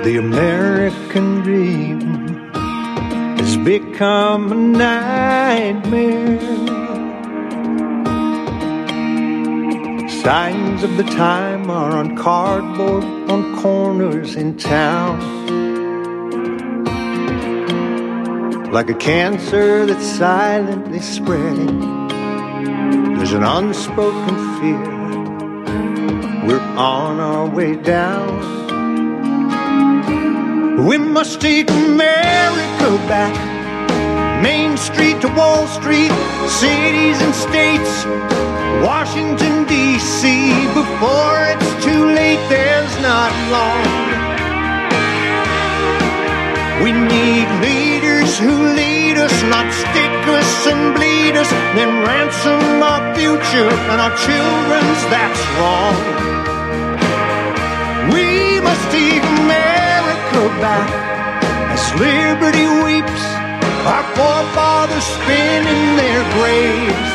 The American dream has become a nightmare. Signs of the time are on cardboard on corners in town. Like a cancer that's silently spreading, there's an unspoken fear. We're on our way down. We must take America back. Main Street to Wall Street, cities and states, Washington, D.C. Before it's too late, there's not long. We need leaders who lead us, not stick us and bleed us, then ransom our future and our children's, that's wrong. We must take America back as liberty weeps, our forefathers spin in their graves.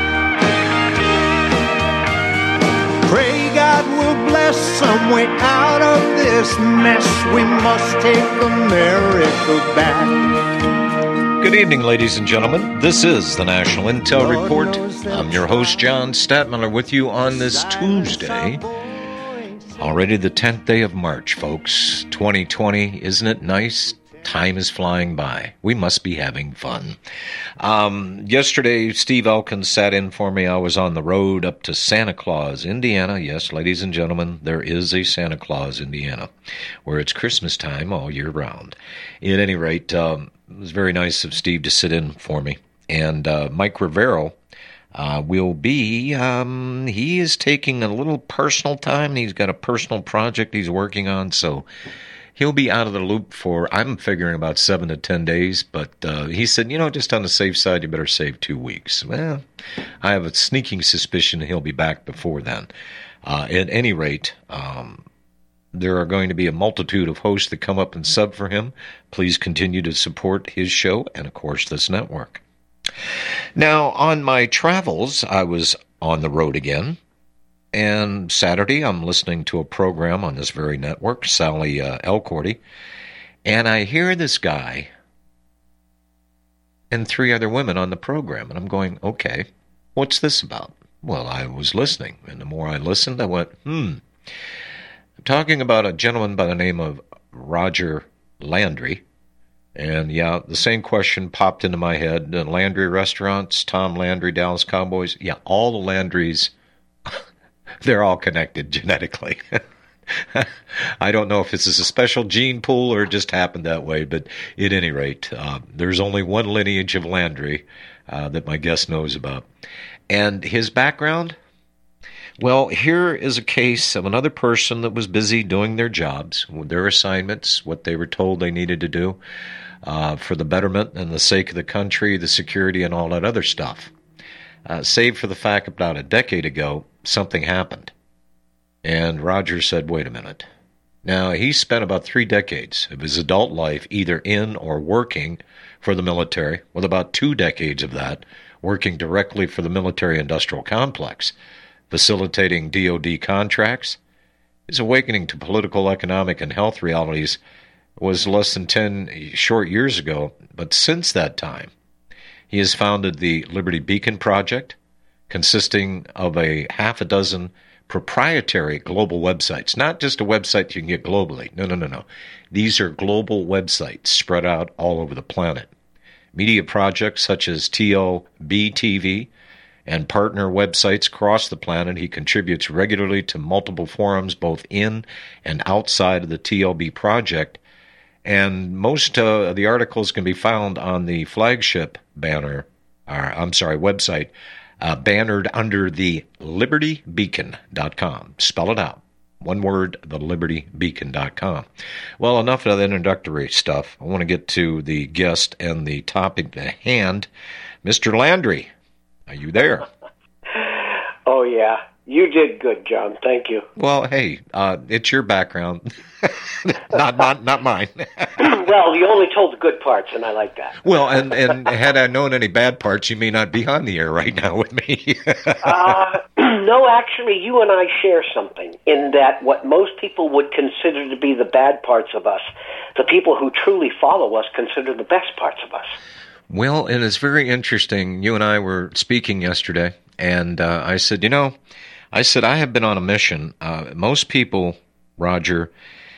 Pray God will bless some way out of this mess. We must take America back. Good evening, ladies and gentlemen. This is the National Intel Report. I'm your host, John Statmiller, with you on this Tuesday. Already the 10th day of March, folks. 2020, isn't it nice? Time is flying by. We must be having fun. Yesterday, Steve Elkins sat in for me. I was on the road up to Santa Claus, Indiana. Yes, ladies and gentlemen, there is a Santa Claus, Indiana, where it's Christmas time all year round. At any rate, it was very nice of Steve to sit in for me. And Mike Rivero will be, he is taking a little personal time. He's got a personal project he's working on, so he'll be out of the loop for, I'm figuring, about 7 to 10 days. But he said, just on the safe side, you better save 2 weeks. Well, I have a sneaking suspicion he'll be back before then. At any rate, there are going to be a multitude of hosts that come up and sub for him. Please continue to support his show and, of course, this network. Now, on my travels, I was on the road again. And Saturday, I'm listening to a program on this very network, Sally Elcordy, and I hear this guy and 3 other women on the program, and I'm going, okay, what's this about? Well, I was listening, and the more I listened, I went, I'm talking about a gentleman by the name of Roger Landry, and yeah, the same question popped into my head. Landry Restaurants, Tom Landry, Dallas Cowboys, yeah, all the Landrys, they're all connected genetically. I don't know if this is a special gene pool or it just happened that way, but at any rate, there's only one lineage of Landry that my guest knows about. And his background? Well, here is a case of another person that was busy doing their jobs, their assignments, what they were told they needed to do for the betterment and the sake of the country, the security, and all that other stuff. Save for the fact about a decade ago, something happened. And Roger said, wait a minute. Now, he spent about 3 decades of his adult life either in or working for the military, with about 2 decades of that working directly for the military-industrial complex, facilitating DoD contracts. His awakening to political, economic, and health realities was less than 10 short years ago, but since that time, he has founded the Liberty Beacon Project, consisting of a half a dozen proprietary global websites. Not just a website you can get globally. No. These are global websites spread out all over the planet. Media projects such as TLB TV and partner websites across the planet. He contributes regularly to multiple forums both in and outside of the TLB project. And most of the articles can be found on the flagship website, bannered under the libertybeacon.com. Spell it out. One word, the libertybeacon.com. Well, enough of that introductory stuff. I want to get to the guest and the topic at hand. Mr. Landry, are you there? Oh, yeah. You did good, John. Thank you. Well, hey, it's your background, not mine. Well, you only told the good parts, and I like that. Well, and had I known any bad parts, you may not be on the air right now with me. actually, you and I share something in that what most people would consider to be the bad parts of us, the people who truly follow us consider the best parts of us. Well, and it's very interesting. You and I were speaking yesterday, and I said, I have been on a mission. Most people, Roger,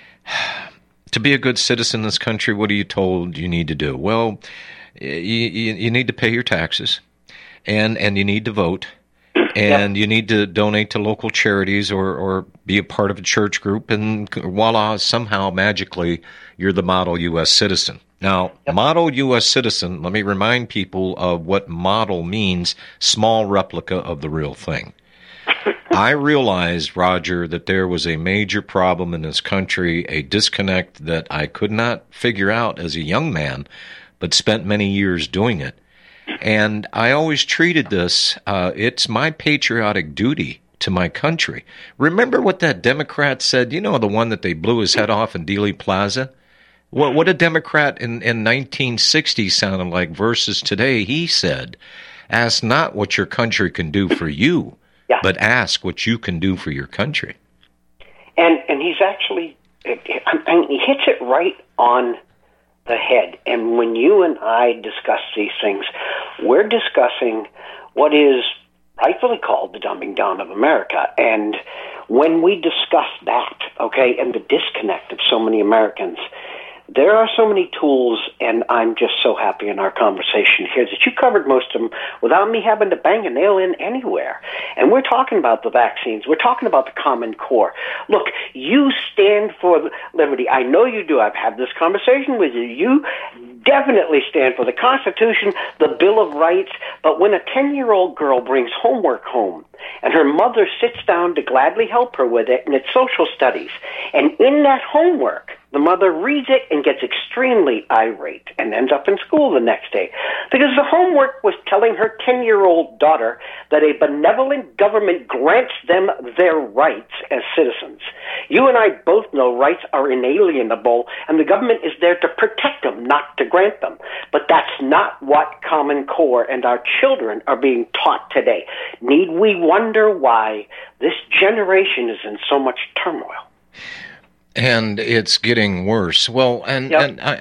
to be a good citizen in this country, what are you told you need to do? Well, you need to pay your taxes, and you need to vote, and you need to donate to local charities or be a part of a church group, and voila, somehow, magically, you're the model U.S. citizen. Now, model U.S. citizen, let me remind people of what model means, small replica of the real thing. I realized, Roger, that there was a major problem in this country, a disconnect that I could not figure out as a young man, but spent many years doing it. And I always treated this, it's my patriotic duty to my country. Remember what that Democrat said, the one that they blew his head off in Dealey Plaza? What a Democrat in 1960 sounded like versus today. He said, ask not what your country can do for you, but ask what you can do for your country. And he's actually, he hits it right on the head. And when you and I discuss these things, we're discussing what is rightfully called the dumbing down of America. And when we discuss that, and the disconnect of so many Americans, there are so many tools, and I'm just so happy in our conversation here that you covered most of them without me having to bang a nail in anywhere. And we're talking about the vaccines. We're talking about the Common Core. Look, you stand for liberty. I know you do. I've had this conversation with you. You definitely stand for the Constitution, the Bill of Rights, but when a 10-year-old girl brings homework home and her mother sits down to gladly help her with it, and it's social studies, and in that homework, the mother reads it and gets extremely irate and ends up in school the next day because the homework was telling her 10-year-old daughter that a benevolent government grants them their rights as citizens. You and I both know rights are inalienable, and the government is there to protect them, not to grant them. But that's not what Common Core and our children are being taught today. Need we wonder why this generation is in so much turmoil? And it's getting worse. Well, and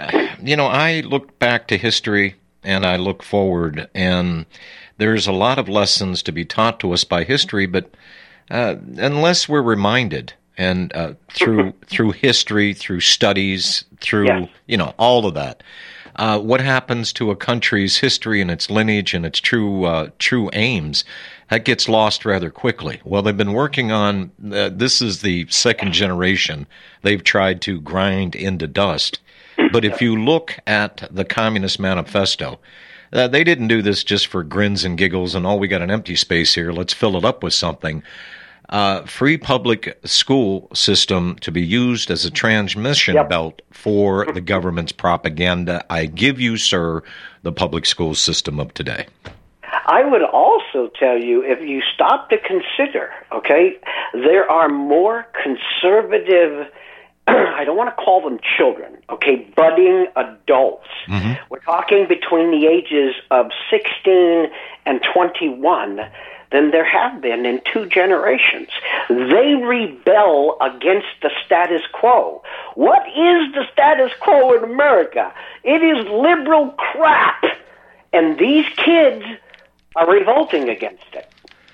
I look back to history and I look forward, and there's a lot of lessons to be taught to us by history, but unless we're reminded, and through history, through studies, through all of that, what happens to a country's history and its lineage and its true aims, that gets lost rather quickly. Well, they've been working on, this is the second generation they've tried to grind into dust. But if you look at the Communist Manifesto, they didn't do this just for grins and giggles and, we got an empty space here, let's fill it up with something. Free public school system to be used as a transmission belt for the government's propaganda. I give you, sir, the public school system of today. I would also tell you, if you stop to consider, there are more conservative, I don't want to call them children, budding adults. Mm-hmm. We're talking between the ages of 16 and 21 than there have been in 2 generations. They rebel against the status quo. What is the status quo in America? It is liberal crap. And these kids are revolting against it.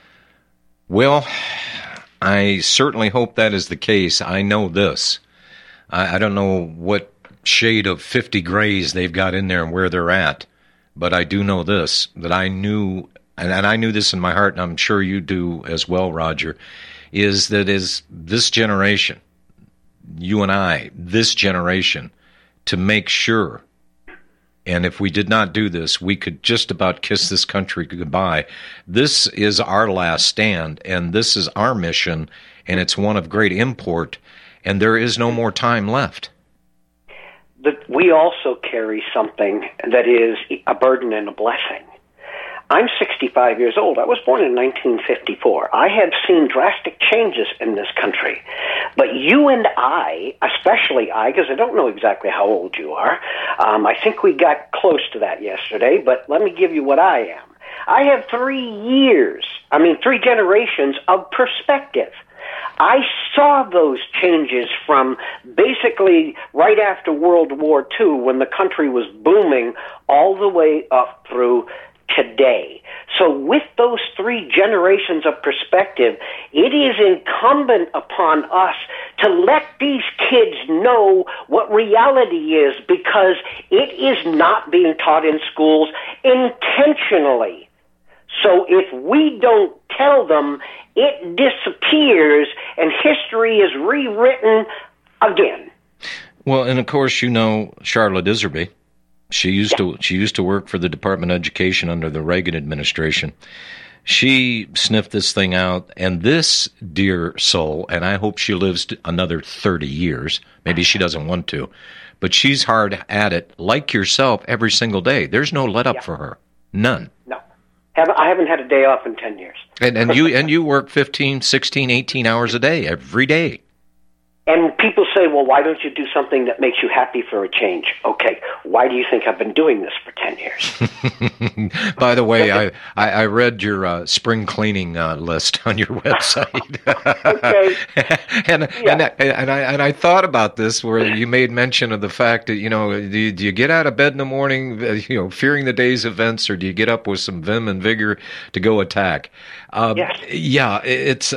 Well, I certainly hope that is the case. I know this. I don't know what shade of 50 grays they've got in there and where they're at, but I do know this, that I knew, and I knew this in my heart, and I'm sure you do as well, Roger, is that as this generation, you and I, this generation, to make sure, and if we did not do this, we could just about kiss this country goodbye. This is our last stand, and this is our mission, and it's one of great import, and there is no more time left. But we also carry something that is a burden and a blessing. I'm 65 years old. I was born in 1954. I have seen drastic changes in this country. But you and I, especially I, because I don't know exactly how old you are, I think we got close to that yesterday, but let me give you what I am. I have 3 generations of perspective. I saw those changes from basically right after World War II, when the country was booming, all the way up through today. So with those 3 generations of perspective, it is incumbent upon us to let these kids know what reality is, because it is not being taught in schools intentionally. So if we don't tell them, it disappears and history is rewritten again. Well, and of course, you know Charlotte Iserby. She used to work for the Department of Education under the Reagan administration. She sniffed this thing out, and this dear soul, and I hope she lives another 30 years. Maybe she doesn't want to, but she's hard at it, like yourself, every single day. There's no let up for her. None. No. I haven't had a day off in 10 years. And you work 15, 16, 18 hours a day, every day. And people say, well, why don't you do something that makes you happy for a change? Okay, why do you think I've been doing this for 10 years? By the way, I read your spring cleaning list on your website. Okay. and I thought about this, where you made mention of the fact that, do you get out of bed in the morning, fearing the day's events, or do you get up with some vim and vigor to go attack? Yes. Yeah, it's...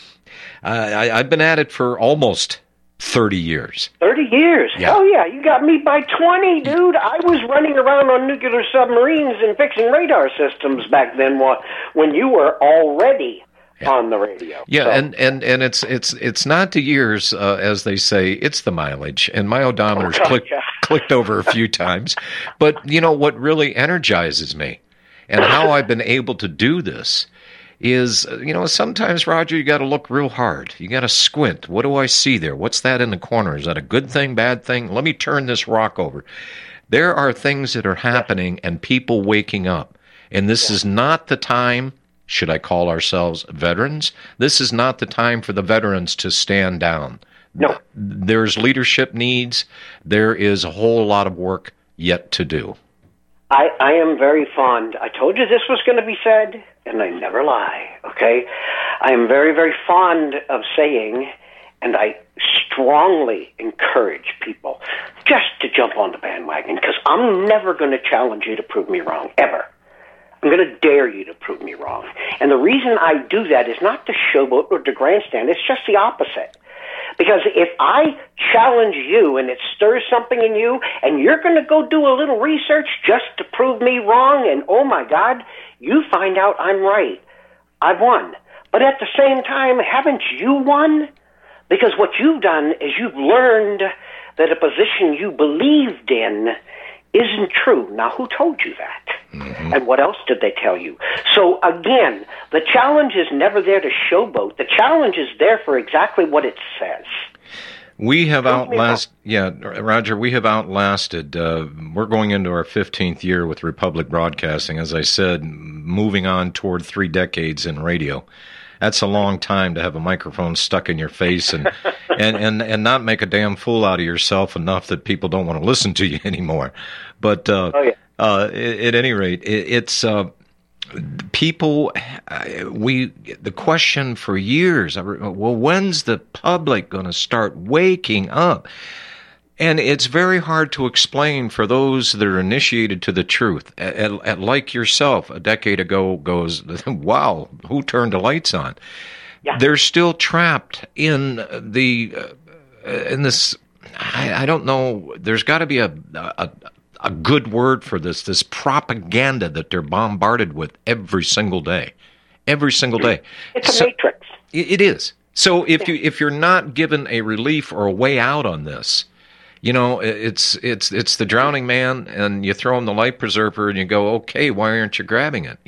I've been at it for almost 30 years. 30 years? Yeah. Hell yeah, you got me by 20, dude. I was running around on nuclear submarines and fixing radar systems back then when you were already on the radio. Yeah, so. and it's not the years, as they say, it's the mileage. And my odometer's clicked over a few times. But, what really energizes me and how I've been able to do this is, sometimes, Roger, you got to look real hard. You got to squint. What do I see there? What's that in the corner? Is that a good thing, bad thing? Let me turn this rock over. There are things that are happening and people waking up. And this is not the time, should I call ourselves veterans? This is not the time for the veterans to stand down. No. There's leadership needs. There is a whole lot of work yet to do. I am very fond. I told you this was going to be said, and I never lie, okay? I am very, very fond of saying, and I strongly encourage people just to jump on the bandwagon, because I'm never going to challenge you to prove me wrong, ever. I'm going to dare you to prove me wrong. And the reason I do that is not to showboat or to grandstand. It's just the opposite. Because if I challenge you and it stirs something in you, and you're going to go do a little research just to prove me wrong, and oh my God, you find out I'm right, I've won. But at the same time, haven't you won? Because what you've done is you've learned that a position you believed in isn't true. Now, who told you that? Mm-hmm. And what else did they tell you? So, again, the challenge is never there to showboat. The challenge is there for exactly what it says. We have Roger, we have outlasted, we're going into our 15th year with Republic Broadcasting, as I said, moving on toward 3 decades in radio. That's a long time to have a microphone stuck in your face and not make a damn fool out of yourself enough that people don't want to listen to you anymore. But at any rate, it's people. The question for years. Well, when's the public going to start waking up? And it's very hard to explain for those that are initiated to the truth. Like yourself, a decade ago goes, wow, who turned the lights on? Yeah. They're still trapped in this, I don't know, there's got to be a good word for this propaganda that they're bombarded with every single day. Every single day. It's a matrix. It is. So if you're not given a relief or a way out on this, it's the drowning man, and you throw him the life preserver, and you go, okay, why aren't you grabbing it?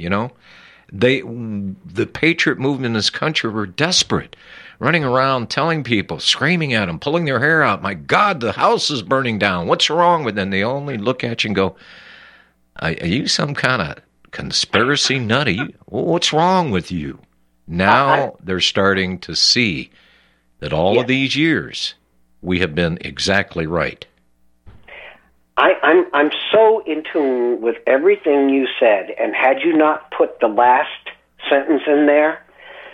The patriot movement in this country were desperate, running around telling people, screaming at them, pulling their hair out. My God, the house is burning down. What's wrong with them? They only look at you and go, are you some kind of conspiracy nut? What's wrong with you? Now they're starting to see that all of these years we have been exactly right. I'm so in tune with everything you said, and had you not put the last sentence in there,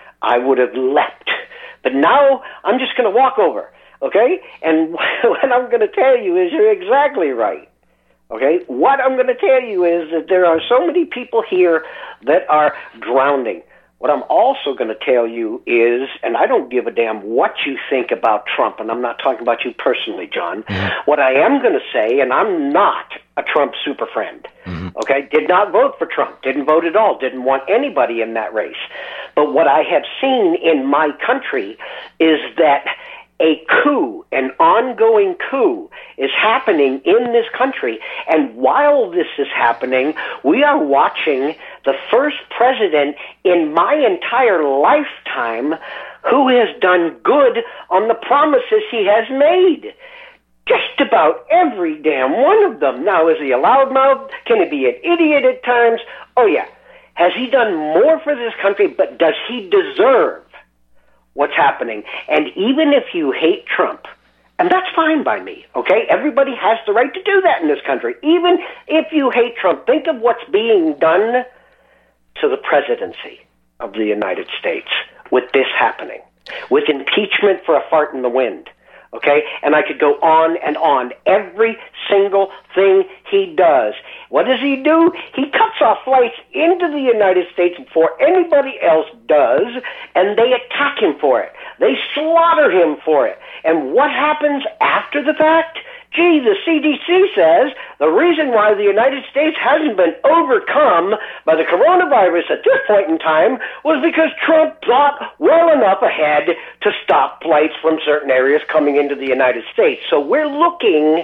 I would have leapt. But now I'm just going to walk over, okay? And what I'm going to tell you is you're exactly right, okay? What I'm going to tell you is that there are so many people here that are drowning. What I'm also going to tell you is, and I don't give a damn what you think about Trump, and I'm not talking about you personally, John. Mm-hmm. What I am going to say, and I'm not a Trump super friend, okay? Did not vote for Trump, didn't vote at all, didn't want anybody in that race. But what I have seen in my country is that a coup, an ongoing coup, is happening in this country. And while this is happening, we are watching the first president in my entire lifetime who has done good on the promises he has made. Just about every damn one of them. Now, is he a loudmouth? Can he be an idiot at times? Oh, yeah. Has he done more for this country, but does he deserve what's happening? And even if you hate Trump, and that's fine by me, okay? Everybody has the right to do that in this country. Even if you hate Trump, think of what's being done to the presidency of the United States with this happening, with impeachment for a fart in the wind, okay? And I could go on and on. Every single thing he does. What does he do? He cuts off flights into the United States before anybody else does, and they attack him for it. They slaughter him for it. And what happens after the fact? Gee, the CDC says the reason why the United States hasn't been overcome by the coronavirus at this point in time was because Trump thought well enough ahead to stop flights from certain areas coming into the United States. So we're looking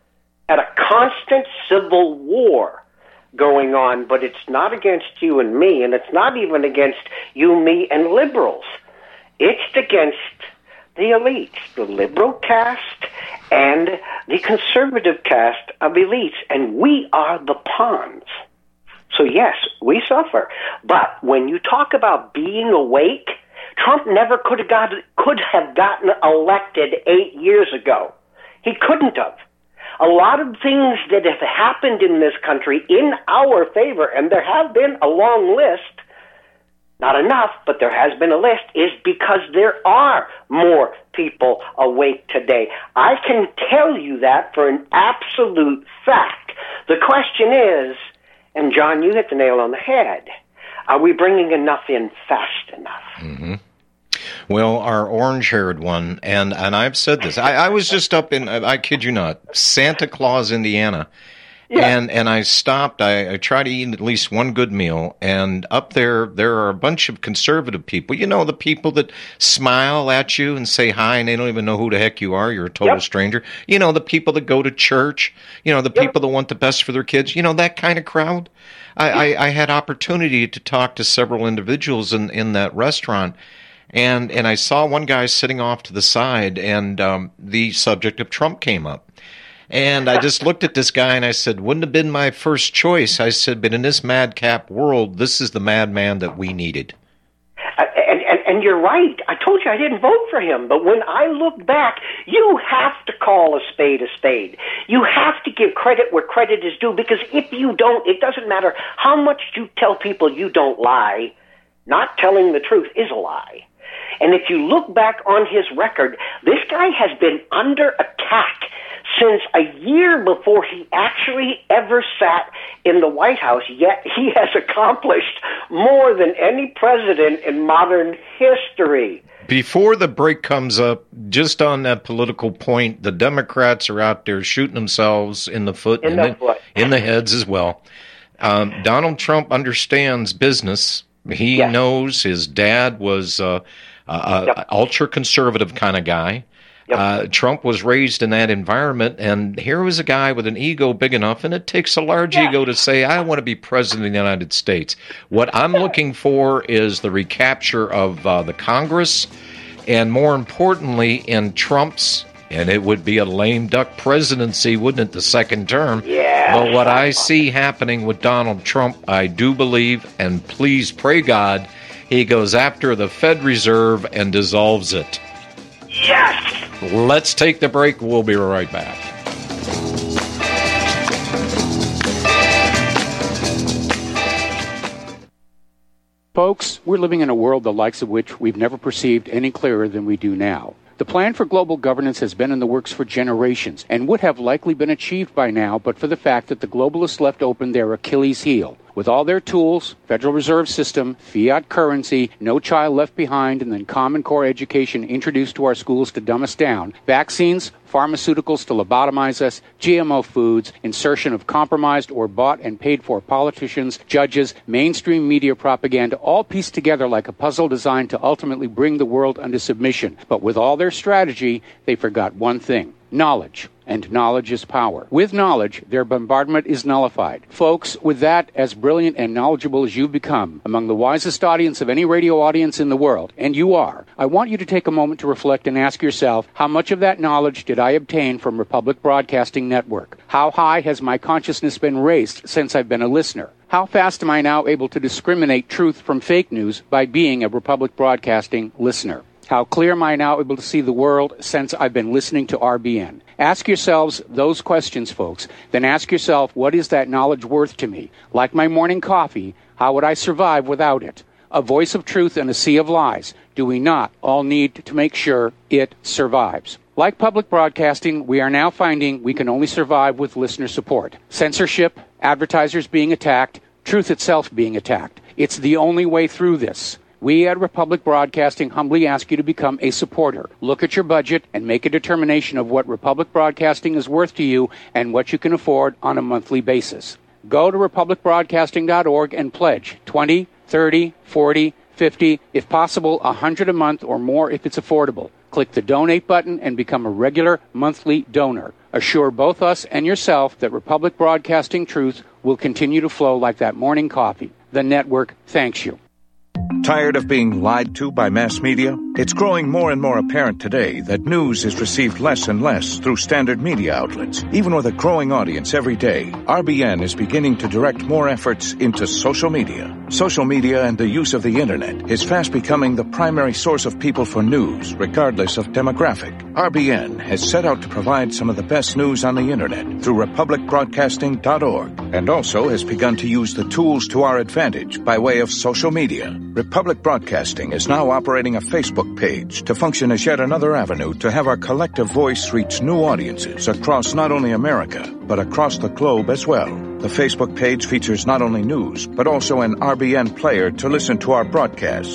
at a constant civil war going on, but it's not against you and me, and it's not even against you, me, and liberals. It's against the elites, the liberal caste and the conservative caste of elites, and we are the pawns. So yes, we suffer. But when you talk about being awake, Trump never could have gotten elected 8 years ago. He couldn't have. A lot of things that have happened in this country in our favor, and there have been a long list, not enough, but there has been a list, is because there are more people awake today. I can tell you that for an absolute fact. The question is, and John, you hit the nail on the head, are we bringing enough in fast enough? Mm-hmm. Well, our orange-haired one, and I've said this, I was just up in, I kid you not, Santa Claus, Indiana, yeah. And I stopped, I tried to eat at least one good meal, and up there are a bunch of conservative people, you know, the people that smile at you and say hi, and they don't even know who the heck you are, you're a total stranger, you know, the people that go to church, you know, the people that want the best for their kids, you know, that kind of crowd. I had opportunity to talk to several individuals in that restaurant, and I saw one guy sitting off to the side, and the subject of Trump came up. And I just looked at this guy, and I said, wouldn't have been my first choice. I said, but in this madcap world, this is the madman that we needed. And you're right. I told you I didn't vote for him. But when I look back, you have to call a spade a spade. You have to give credit where credit is due, because if you don't, it doesn't matter how much you tell people you don't lie. Not telling the truth is a lie. And if you look back on his record, this guy has been under attack since a year before he actually ever sat in the White House, yet he has accomplished more than any president in modern history. Before the break comes up, just on that political point, the Democrats are out there shooting themselves in the foot and in the heads as well. Donald Trump understands business. He knows his dad was ultra-conservative kind of guy. Trump was raised in that environment, and here was a guy with an ego big enough, and it takes a large ego to say, I want to be president of the United States. What I'm looking for is the recapture of the Congress, and more importantly, in Trump's, and it would be a lame duck presidency, wouldn't it, the second term? Yeah. But what I see happening with Donald Trump, I do believe, and please pray God, he goes after the Fed Reserve and dissolves it. Yes! Let's take the break. We'll be right back. Folks, we're living in a world the likes of which we've never perceived any clearer than we do now. The plan for global governance has been in the works for generations and would have likely been achieved by now but for the fact that the globalists left open their Achilles heel. With all their tools, Federal Reserve System, fiat currency, no child left behind, and then Common Core education introduced to our schools to dumb us down, vaccines, pharmaceuticals to lobotomize us, GMO foods, insertion of compromised or bought and paid for politicians, judges, mainstream media propaganda, all pieced together like a puzzle designed to ultimately bring the world under submission. But with all their strategy, they forgot one thing: knowledge. And knowledge is power. With knowledge, their bombardment is nullified. Folks, with that, as brilliant and knowledgeable as you've become, among the wisest audience of any radio audience in the world, and you are, I want you to take a moment to reflect and ask yourself, how much of that knowledge did I obtain from Republic Broadcasting Network? How high has my consciousness been raised since I've been a listener? How fast am I now able to discriminate truth from fake news by being a Republic Broadcasting listener? How clear am I now able to see the world since I've been listening to RBN? Ask yourselves those questions, folks. Then ask yourself, what is that knowledge worth to me? Like my morning coffee, how would I survive without it? A voice of truth in a sea of lies. Do we not all need to make sure it survives? Like public broadcasting, we are now finding we can only survive with listener support. Censorship, advertisers being attacked, truth itself being attacked. It's the only way through this. We at Republic Broadcasting humbly ask you to become a supporter. Look at your budget and make a determination of what Republic Broadcasting is worth to you and what you can afford on a monthly basis. Go to republicbroadcasting.org and pledge $20, $30, $40, $50, if possible, $100 a month or more if it's affordable. Click the donate button and become a regular monthly donor. Assure both us and yourself that Republic Broadcasting truth will continue to flow like that morning coffee. The network thanks you. Tired of being lied to by mass media? It's growing more and more apparent today that news is received less and less through standard media outlets. Even with a growing audience every day, RBN is beginning to direct more efforts into social media. Social media and the use of the internet is fast becoming the primary source of people for news, regardless of demographic. RBN has set out to provide some of the best news on the internet through republicbroadcasting.org, and also has begun to use the tools to our advantage by way of social media. Republic Broadcasting is now operating a Facebook page to function as yet another avenue to have our collective voice reach new audiences across not only America, but across the globe as well. The Facebook page features not only news, but also an RBN player to listen to our broadcast.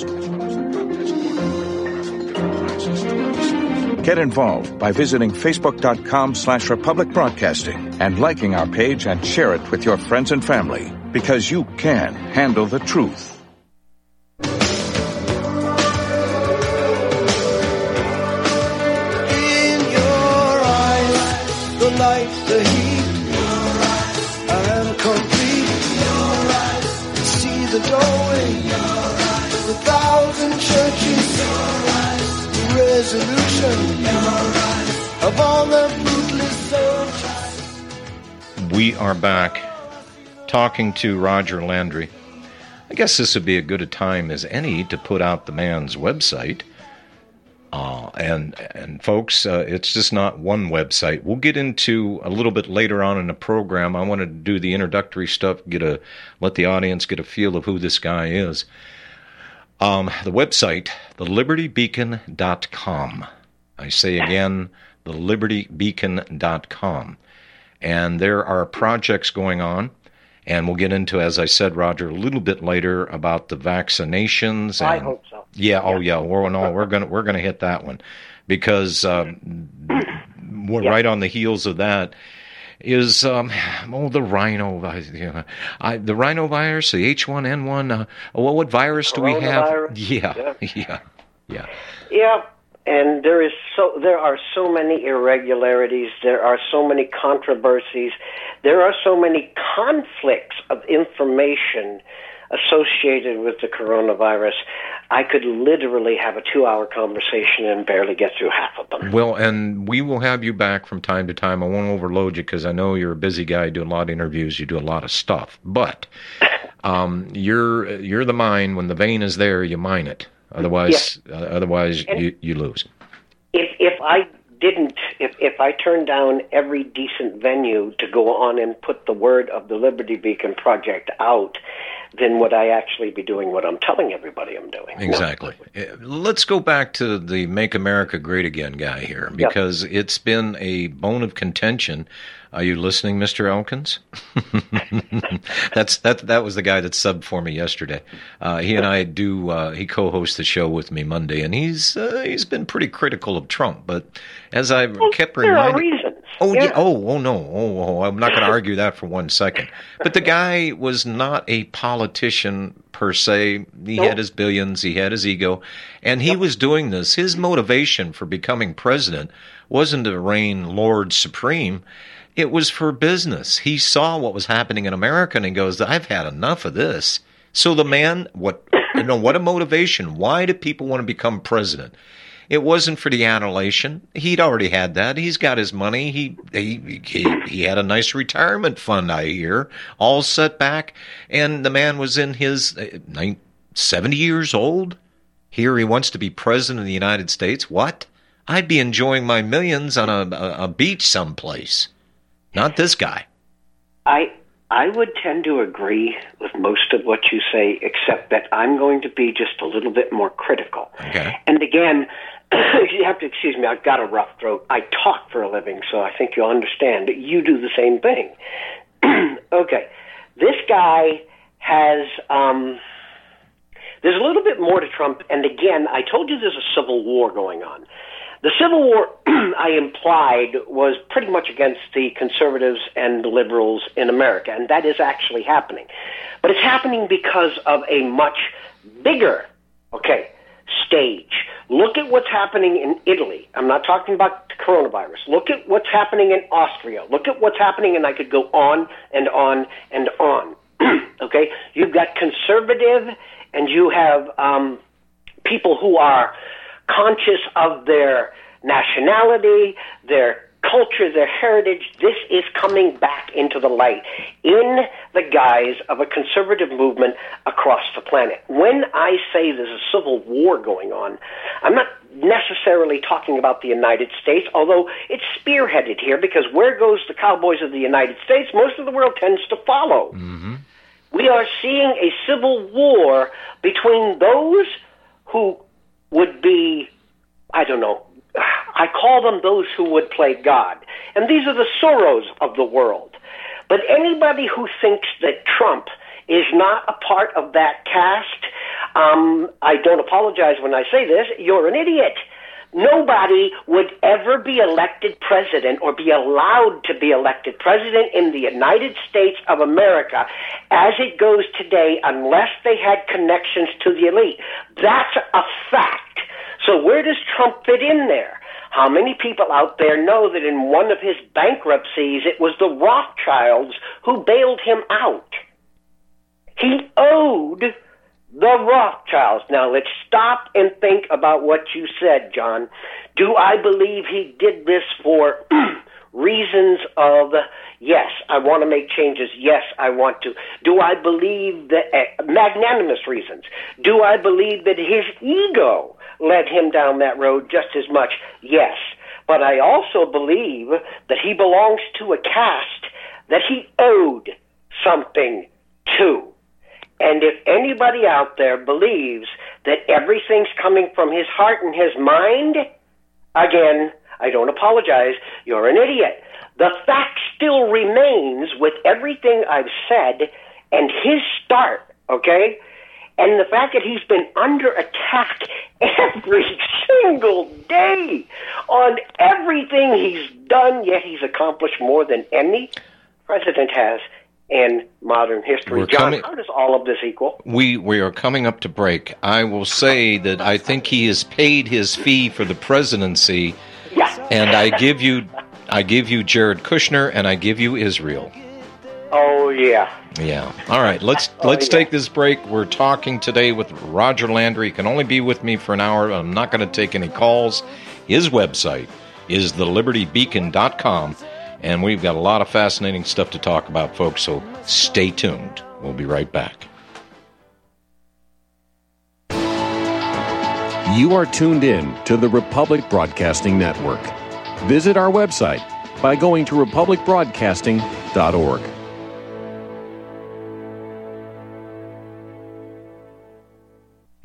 Get involved by visiting facebook.com/Republic Broadcasting and liking our page and share it with your friends and family, because you can handle the truth. Light, the heat, I am complete. See the doorway to 1,000 churches. The resolution of all the bootless souls. We are back talking to Roger Landry. I guess this would be as good a time as any to put out the man's website. And folks, it's just not one website. We'll get into a little bit later on in the program. I wanted to do the introductory stuff, let the audience get a feel of who this guy is. The website, thelibertybeacon.com. I say again, thelibertybeacon.com. And there are projects going on. And we'll get into, as I said, Roger, a little bit later about the vaccinations. And, I hope so. Yeah, oh yeah. We're gonna hit that one, because we're right on the heels of that. Is the rhinovirus, the rhinovirus, the H1N1? What virus do we have? Yeah. Yeah. And there are so many irregularities. There are so many controversies. There are so many conflicts of information associated with the coronavirus. I could literally have a 2-hour conversation and barely get through half of them. Well, and we will have you back from time to time. I won't overload you because I know you're a busy guy. You do a lot of interviews. You do a lot of stuff. But you're the mine. When the vein is there, you mine it. Otherwise, you lose. If I turned down every decent venue to go on and put the word of the Liberty Beacon Project out, then would I actually be doing what I'm telling everybody I'm doing? Exactly. Let's go back to the Make America Great Again guy here, because it's been a bone of contention. Are you listening, Mr. Elkins? That was the guy that subbed for me yesterday. He and I he co-hosts the show with me Monday, and he's been pretty critical of Trump. But as I kept reminding, there are reasons. No, I'm not going to argue that for 1 second. But the guy was not a politician per se. He had his billions, he had his ego, and he was doing this. His motivation for becoming president wasn't to reign Lord Supreme. It was for business. He saw what was happening in America, and he goes, I've had enough of this. So the man, what a motivation. Why do people want to become president? It wasn't for the adulation. He'd already had that. He's got his money. He had a nice retirement fund, I hear, all set back. And the man was in his 70 years old. Here he wants to be president of the United States. What? I'd be enjoying my millions on a beach someplace. Not this guy. I would tend to agree with most of what you say, except that I'm going to be just a little bit more critical. Okay. And again, you have to excuse me, I've got a rough throat. I talk for a living, so I think you'll understand that you do the same thing. Okay. This guy has, there's a little bit more to Trump, and again, I told you there's a civil war going on. The Civil War, I implied, was pretty much against the conservatives and the liberals in America, and that is actually happening. But it's happening because of a much bigger, stage. Look at what's happening in Italy. I'm not talking about the coronavirus. Look at what's happening in Austria. Look at what's happening, and I could go on and on and on. Okay? You've got conservative, and you have people who are conscious of their nationality, their culture, their heritage. This is coming back into the light in the guise of a conservative movement across the planet. When I say there's a civil war going on, I'm not necessarily talking about the United States, although it's spearheaded here, because where goes the cowboys of the United States, most of the world tends to follow. Mm-hmm. We are seeing a civil war between those who would be, I call them those who would play God. And these are the Soros of the world. But anybody who thinks that Trump is not a part of that caste, I don't apologize when I say this, you're an idiot. Nobody would ever be elected president or be allowed to be elected president in the United States of America as it goes today unless they had connections to the elite. That's a fact. So where does Trump fit in there? How many people out there know that in one of his bankruptcies it was the Rothschilds who bailed him out? He owed the Rothschilds. Now, let's stop and think about what you said, John. Do I believe he did this for reasons of, yes, I want to make changes, yes, I want to. Do I believe that, magnanimous reasons, do I believe that his ego led him down that road just as much? Yes. But I also believe that he belongs to a caste that he owed something to. And if anybody out there believes that everything's coming from his heart and his mind, again, I don't apologize, you're an idiot. The fact still remains with everything I've said and his start, okay? And the fact that he's been under attack every single day on everything he's done, yet he's accomplished more than any president has in modern history. John, how does all of this equal? We are coming up to break. I will say that I think he has paid his fee for the presidency. Yeah. And I give you Jared Kushner, and I give you Israel. Oh yeah. Yeah. All right. Let's take this break. We're talking today with Roger Landry. He can only be with me for an hour. I'm not going to take any calls. His website is thelibertybeacon.com. And we've got a lot of fascinating stuff to talk about, folks, so stay tuned. We'll be right back. You are tuned in to the Republic Broadcasting Network. Visit our website by going to republicbroadcasting.org.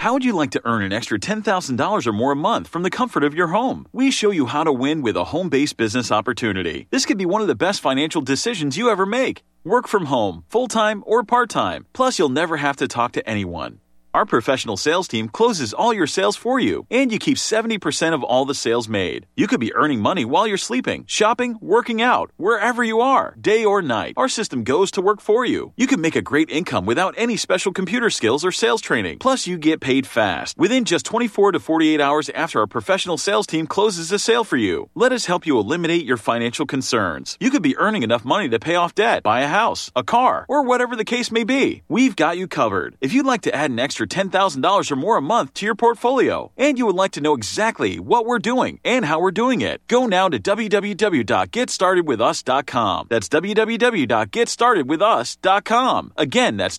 How would you like to earn an extra $10,000 or more a month from the comfort of your home? We show you how to win with a home-based business opportunity. This could be one of the best financial decisions you ever make. Work from home, full-time or part-time. Plus, you'll never have to talk to anyone. Our professional sales team closes all your sales for you, and you keep 70% of all the sales made. You could be earning money while you're sleeping, shopping, working out, wherever you are, day or night. Our system goes to work for you. You can make a great income without any special computer skills or sales training. Plus, you get paid fast, within just 24 to 48 hours after our professional sales team closes a sale for you. Let us help you eliminate your financial concerns. You could be earning enough money to pay off debt, buy a house, a car, or whatever the case may be. We've got you covered. If you'd like to add an extra $10,000 or more a month to your portfolio, and you would like to know exactly what we're doing and how we're doing it, go now to www.getstartedwithus.com. That's www.getstartedwithus.com. Again, that's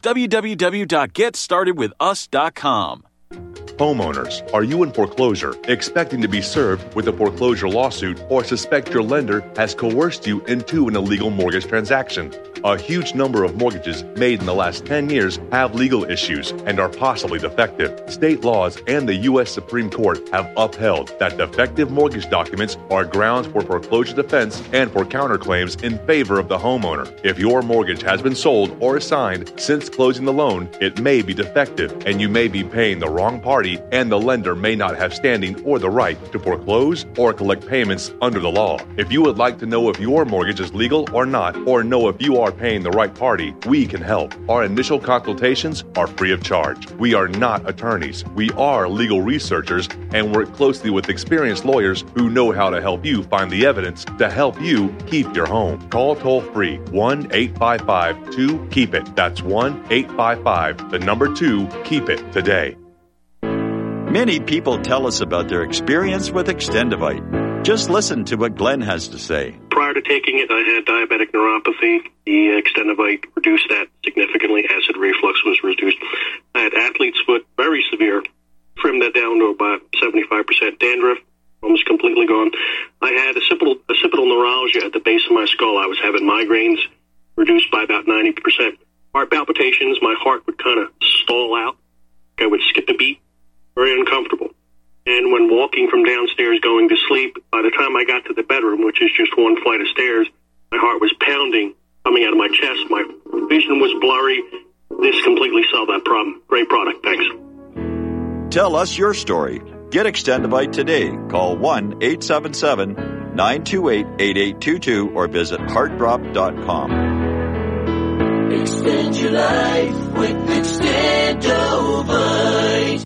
www.getstartedwithus.com. Homeowners, are you in foreclosure, expecting to be served with a foreclosure lawsuit, or suspect your lender has coerced you into an illegal mortgage transaction? A huge number of mortgages made in the last 10 years have legal issues and are possibly defective. State laws and the U.S. Supreme Court have upheld that defective mortgage documents are grounds for foreclosure defense and for counterclaims in favor of the homeowner. If your mortgage has been sold or assigned since closing the loan, it may be defective and you may be paying the wrong party, and the lender may not have standing or the right to foreclose or collect payments under the law. If you would like to know if your mortgage is legal or not, or know if you are paying the right party, we can help. Our initial consultations are free of charge. We are not attorneys. We are legal researchers and work closely with experienced lawyers who know how to help you find the evidence to help you keep your home. Call toll-free 1-855-2-KEEP-IT. That's 1-855-2-KEEP-IT today. Many people tell us about their experience with Extendivite. Just listen to what Glenn has to say. Prior to taking it, I had diabetic neuropathy. The Extendivite reduced that significantly. Acid reflux was reduced. I had athlete's foot, very severe. Trimmed that down to about 75%. Dandruff, almost completely gone. I had occipital neuralgia at the base of my skull. I was having migraines, reduced by about 90%. Heart palpitations, my heart would kind of stall out. I would skip a beat. Very uncomfortable. And when walking from downstairs going to sleep, by the time I got to the bedroom, which is just one flight of stairs, my heart was pounding, coming out of my chest. My vision was blurry. This completely solved that problem. Great product. Thanks. Tell us your story. Get Extendivite today. Call 1-877-928-8822 or visit heartdrop.com. Extend your life with Extendivite.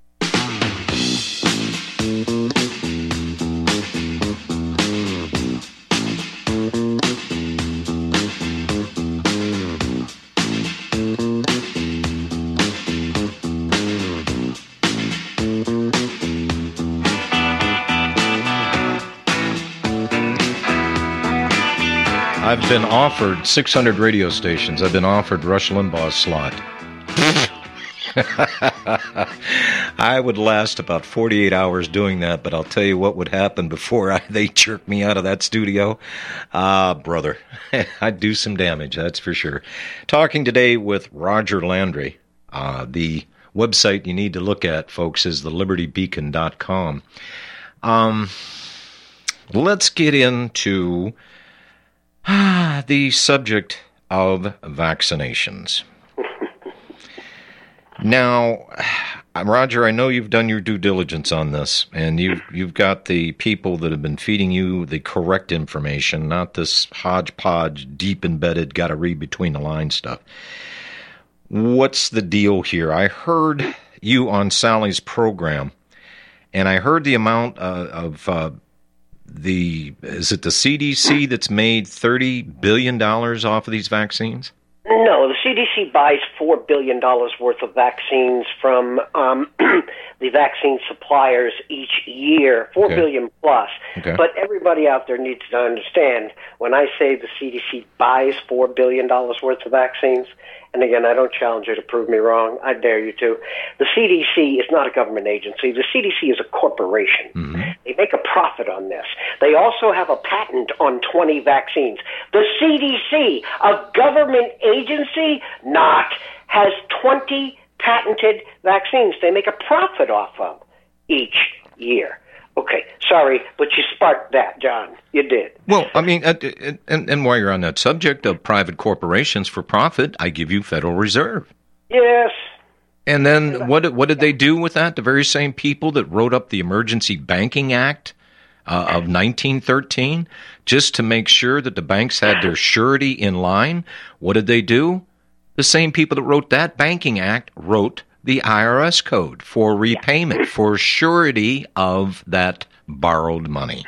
I've been offered 600 radio stations. I've been offered Rush Limbaugh's slot. I would last about 48 hours doing that, but I'll tell you what would happen before they jerk me out of that studio. Brother, I'd do some damage, that's for sure. Talking today with Roger Landry. The website you need to look at, folks, is thelibertybeacon.com. Let's get into the subject of vaccinations. Now, Roger, I know you've done your due diligence on this, and you've got the people that have been feeding you the correct information, not this hodgepodge, deep embedded, got to read between the lines stuff. What's the deal here? I heard you on Sally's program, and I heard the amount of is it the CDC that's made $30 billion off of these vaccines? No, the CDC buys $4 billion worth of vaccines from the vaccine suppliers each year, $4 billion plus. Okay. But everybody out there needs to understand, when I say the CDC buys $4 billion worth of vaccines, and again, I don't challenge you to prove me wrong. I dare you to. The CDC is not a government agency. The CDC is a corporation. Mm-hmm. They make a profit on this. They also have a patent on 20 vaccines. The CDC, a government agency, has 20 patented vaccines they make a profit off of each year. Okay, sorry, but you sparked that, John. You did. Well, I mean, and while you're on that subject of private corporations for profit, I give you Federal Reserve. Yes. And then what did they do with that? The very same people that wrote up the Emergency Banking Act of 1913, just to make sure that the banks had their surety in line. What did they do? The same people that wrote that Banking Act wrote the IRS code for repayment, for surety of that borrowed money.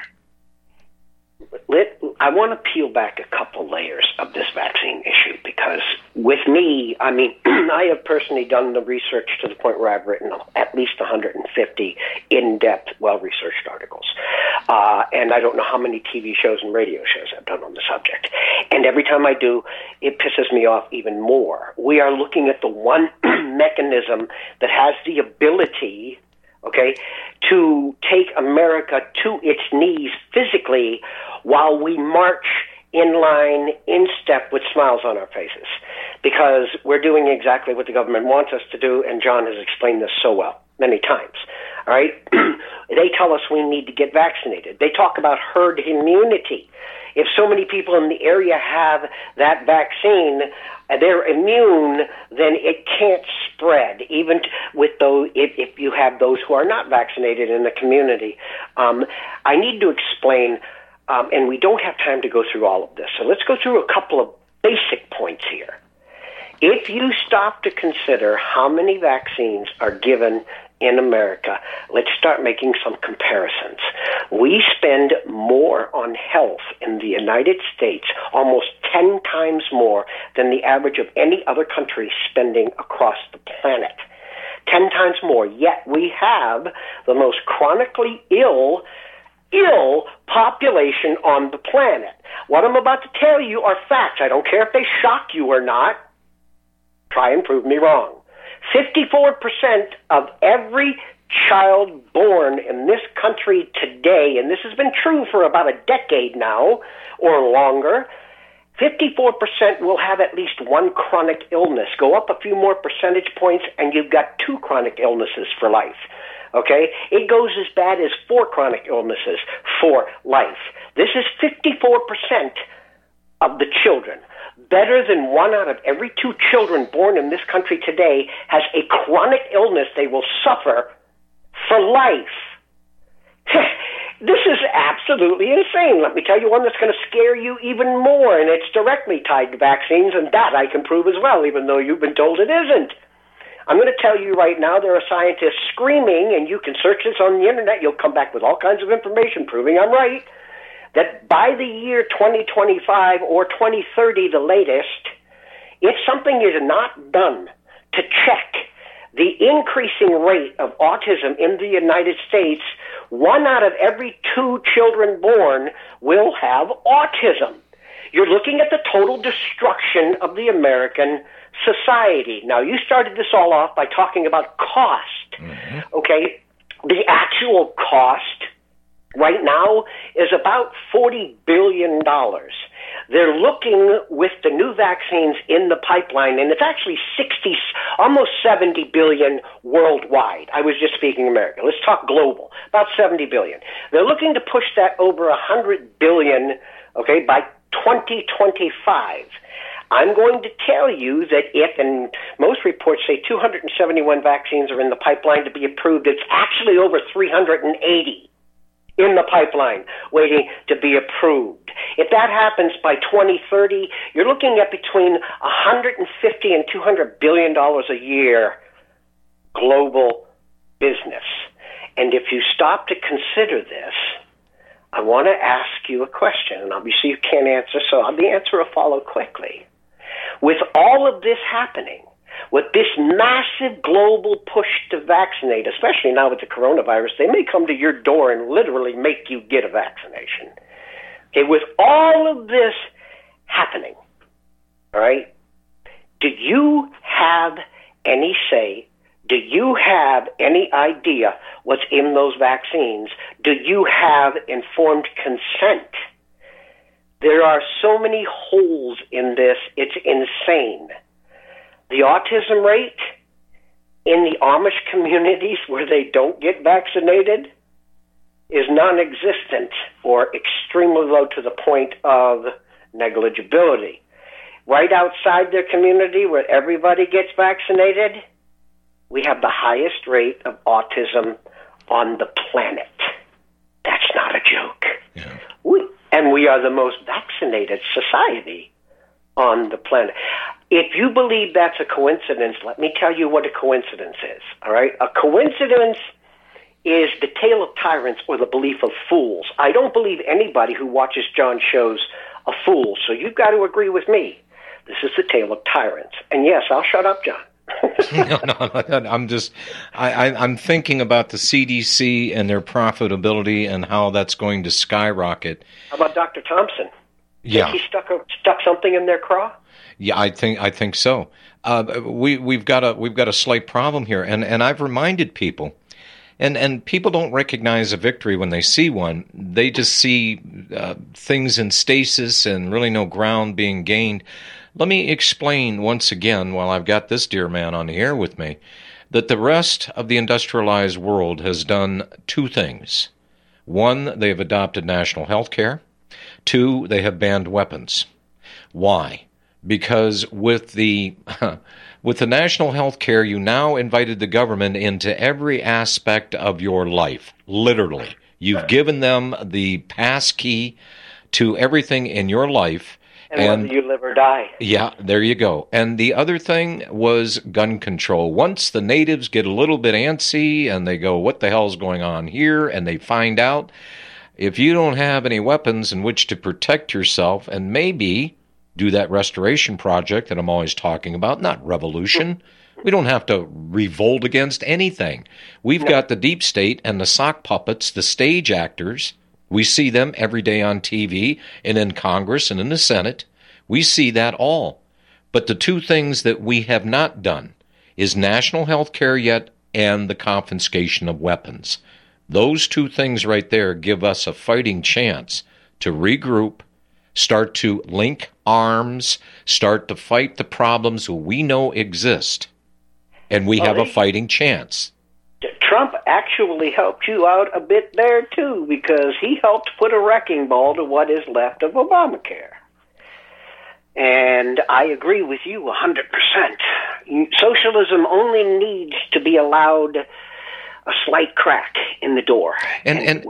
I want to peel back a couple layers of this vaccine issue, because with me, I mean, I have personally done the research to the point where I've written at least 150 in-depth, well-researched articles. And I don't know how many TV shows and radio shows I've done on the subject. And every time I do, it pisses me off even more. We are looking at the one mechanism that has the ability, okay, to take America to its knees physically while we march in line, in step, with smiles on our faces, because we're doing exactly what the government wants us to do, and John has explained this so well many times. All right? They tell us we need to get vaccinated. They talk about herd immunity. If so many people in the area have that vaccine, they're immune, then it can't spread, even with those, if you have those who are not vaccinated in the community. I need to explain, and we don't have time to go through all of this, so let's go through a couple of basic points here. If you stop to consider how many vaccines are given in America, let's start making some comparisons. We spend more on health in the United States, almost 10 times more than the average of any other country spending across the planet. 10 times more, yet we have the most chronically ill population on the planet. What I'm about to tell you are facts. I don't care if they shock you or not. Try and prove me wrong. 54% of every child born in this country today, and this has been true for about a decade now or longer, 54% will have at least one chronic illness. Go up a few more percentage points and you've got 2 chronic illnesses for life. Okay? It goes as bad as 4 chronic illnesses for life. This is 54% of the children. Better than 1 out of every 2 children born in this country today has a chronic illness they will suffer for life. This is absolutely insane. Let me tell you one that's going to scare you even more, and it's directly tied to vaccines, and that I can prove as well, even though you've been told it isn't. I'm going to tell you right now, there are scientists screaming, and you can search this on the internet, you'll come back with all kinds of information proving I'm right, that by the year 2025 or 2030, the latest, if something is not done to check the increasing rate of autism in the United States, 1 out of every 2 children born will have autism. You're looking at the total destruction of the American society. Now, you started this all off by talking about cost. Mm-hmm. Okay? The actual cost right now is about $40 billion. They're looking with the new vaccines in the pipeline, and it's actually almost 70 billion worldwide. I was just speaking America. Let's talk global. About 70 billion. They're looking to push that over 100 billion, okay, by 2025. I'm going to tell you that if, and most reports say 271 vaccines are in the pipeline to be approved, it's actually over 380 in the pipeline waiting to be approved. If that happens by 2030, you're looking at between $150 and $200 billion a year global business. And if you stop to consider this, I want to ask you a question, and obviously you can't answer, so the answer will follow quickly. With all of this happening, with this massive global push to vaccinate, especially now with the coronavirus, they may come to your door and literally make you get a vaccination. Okay, with all of this happening, all right, do you have any say? Do you have any idea what's in those vaccines? Do you have informed consent? There are so many holes in this, it's insane. The autism rate in the Amish communities where they don't get vaccinated is non-existent or extremely low to the point of negligibility. Right outside their community where everybody gets vaccinated, we have the highest rate of autism on the planet. That's not a joke. Yeah. We are the most vaccinated society on the planet. If you believe that's a coincidence, let me tell you what a coincidence is, all right? A coincidence is the tale of tyrants or the belief of fools. I don't believe anybody who watches John's shows a fool, so you've got to agree with me. This is the tale of tyrants. And yes, I'll shut up, John. I'm thinking about the CDC and their profitability and how that's going to skyrocket. How about Dr. Thompson? Yeah. Think he stuck something in their craw? Yeah, I think so. We've got a slight problem here, and I've reminded people, and people don't recognize a victory when they see one. They just see things in stasis and really no ground being gained. Let me explain once again, while I've got this dear man on the air with me, that the rest of the industrialized world has done two things. One, they have adopted national health care. Two, they have banned weapons. Why? Because with the national health care, you now invited the government into every aspect of your life, literally. You've given them the pass key to everything in your life. And whether you live or die. Yeah, there you go. And the other thing was gun control. Once the natives get a little bit antsy and they go, what the hell's going on here? And they find out, if you don't have any weapons in which to protect yourself and maybe do that restoration project that I'm always talking about, not revolution. We don't have to revolt against anything. We've got the deep state and the sock puppets, the stage actors. We see them every day on TV and in Congress and in the Senate. We see that all. But the two things that we have not done is national health care yet and the confiscation of weapons. Those two things right there give us a fighting chance to regroup, start to link arms, start to fight the problems we know exist. And we have a fighting chance. Trump actually helped you out a bit there, too, because he helped put a wrecking ball to what is left of Obamacare. And I agree with you 100%. Socialism only needs to be allowed a slight crack in the door. And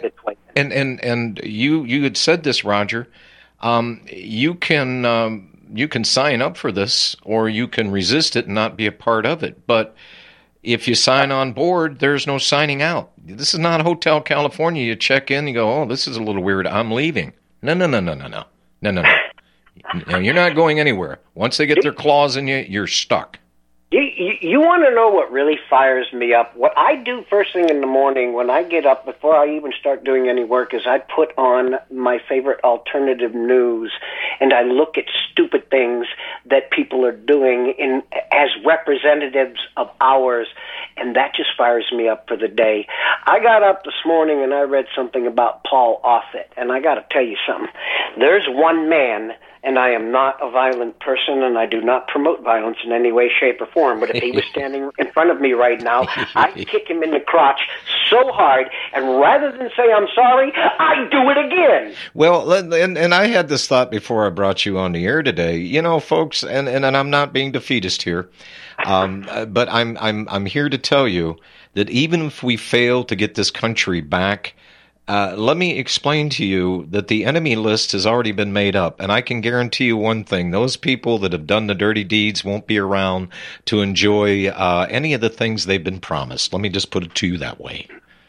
you had said this, Roger. You can sign up for this, or you can resist it and not be a part of it. But if you sign on board, there's no signing out. This is not Hotel California. You check in, you go, oh, this is a little weird. I'm leaving. No. You're not going anywhere. Once they get their claws in you, you're stuck. You want to know what really fires me up? What I do first thing in the morning when I get up, before I even start doing any work, is I put on my favorite alternative news, and I look at stupid things that people are doing as representatives of ours, and that just fires me up for the day. I got up this morning and I read something about Paul Offit, and I got to tell you something. There's one man, and I am not a violent person, and I do not promote violence in any way, shape, or form. But if he was standing in front of me right now, I'd kick him in the crotch so hard, and rather than say I'm sorry, I'd do it again. Well, and I had this thought before I brought you on the air today. You know, folks, and I'm not being defeatist here, but I'm here to tell you that even if we fail to get this country back, let me explain to you that the enemy list has already been made up, and I can guarantee you one thing. Those people that have done the dirty deeds won't be around to enjoy any of the things they've been promised. Let me just put it to you that way.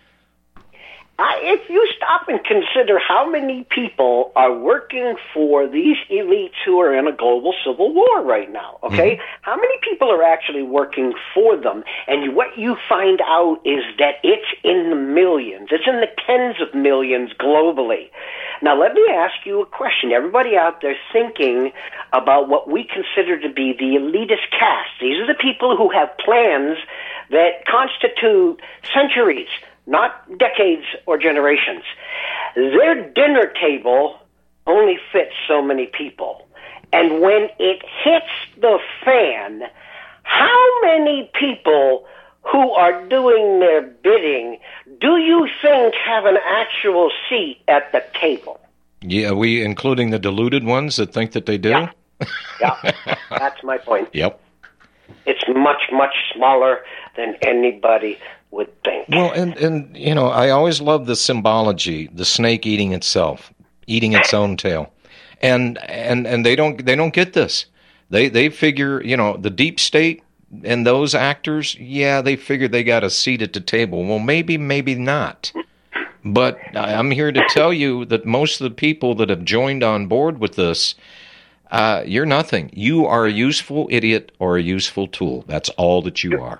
If you stop and consider how many people are working for these elites who are in a global civil war right now, okay? How many people are actually working for them? And what you find out is that it's in the millions. It's in the tens of millions globally. Now, let me ask you a question. Everybody out there thinking about what we consider to be the elitist caste. These are the people who have plans that constitute centuries, not decades or generations. Their dinner table only fits so many people. And when it hits the fan, How many people who are doing their bidding do you think have an actual seat at the table? Yeah, including the deluded ones that think that they do? Yeah, that's my point. Yep. It's much, much smaller than anybody would think. Well, and you know, I always love the symbology, the snake eating itself, eating its own tail. And they don't get this. They figure, you know, the deep state and those actors, yeah, they figure they got a seat at the table. Well, maybe not. But I'm here to tell you that most of the people that have joined on board with this, you're nothing. You are a useful idiot or a useful tool. That's all that you are.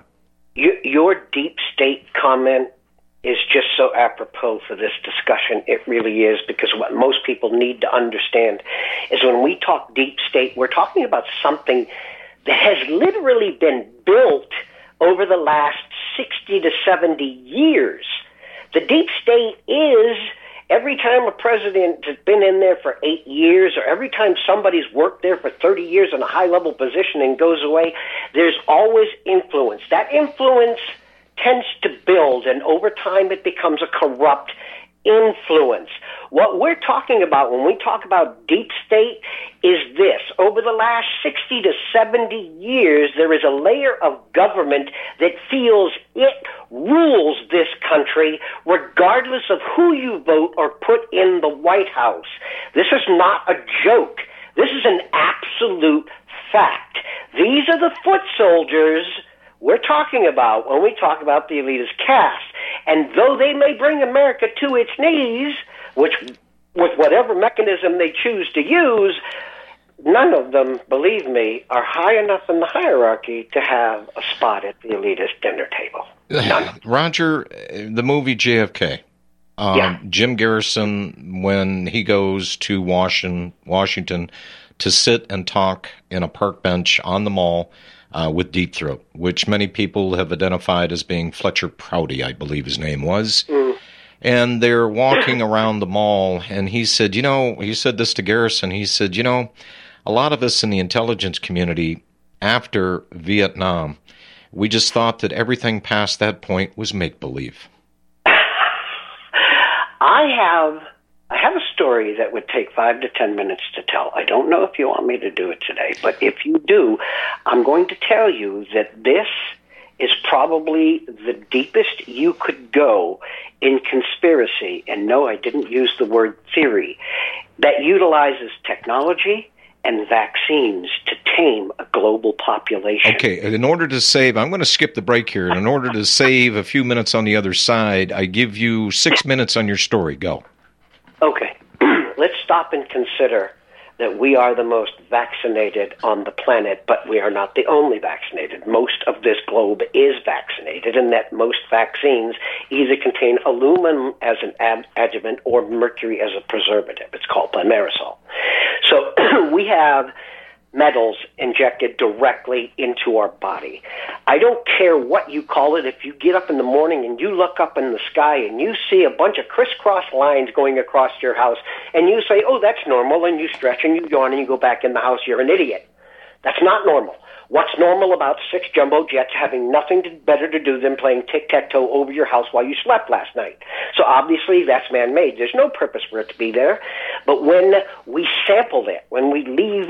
Your deep state comment is just so apropos for this discussion. It really is, because what most people need to understand is when we talk deep state, we're talking about something that has literally been built over the last 60 to 70 years. The deep state is every time a president has been in there for 8 years, or every time somebody's worked there for 30 years in a high-level position and goes away, there's always influence. That influence tends to build, and over time it becomes a corrupt influence. What we're talking about when we talk about deep state is this. Over the last 60 to 70 years, there is a layer of government that feels it rules this country regardless of who you vote or put in the White House. This is not a joke. This is an absolute fact. These are the foot soldiers we're talking about when we talk about the elitist caste. And though they may bring America to its knees, which with whatever mechanism they choose to use, none of them, believe me, are high enough in the hierarchy to have a spot at the elitist dinner table. None. Roger, the movie JFK, Jim Garrison, when he goes to Washington to sit and talk in a park bench on the mall, with Deep Throat, which many people have identified as being Fletcher Prouty, I believe his name was. And they're walking around the mall, and he said, he said this to Garrison, he said, a lot of us in the intelligence community after Vietnam, we just thought that everything past that point was make-believe. I have a story that would take 5 to 10 minutes to tell. I don't know if you want me to do it today, but if you do, I'm going to tell you that this is probably the deepest you could go in conspiracy, and no, I didn't use the word theory, that utilizes technology and vaccines to tame a global population. Okay, in order to save, I'm going to skip the break here, and in order to save a few minutes on the other side, I give you 6 minutes on your story. Go. Okay, let's stop and consider that we are the most vaccinated on the planet, but we are not the only vaccinated. Most of this globe is vaccinated, and that most vaccines either contain aluminum as an adjuvant or mercury as a preservative. It's called thimerosal. So we have metals injected directly into our body. I don't care what you call it. If you get up in the morning and you look up in the sky and you see a bunch of crisscross lines going across your house and you say, oh, that's normal, and you stretch and you yawn and you go back in the house, you're an idiot. That's not normal. What's normal about 6 jumbo jets having nothing better to do than playing tic-tac-toe over your house while you slept last night? So obviously that's man-made. There's no purpose for it to be there. But when we sample it, when we leave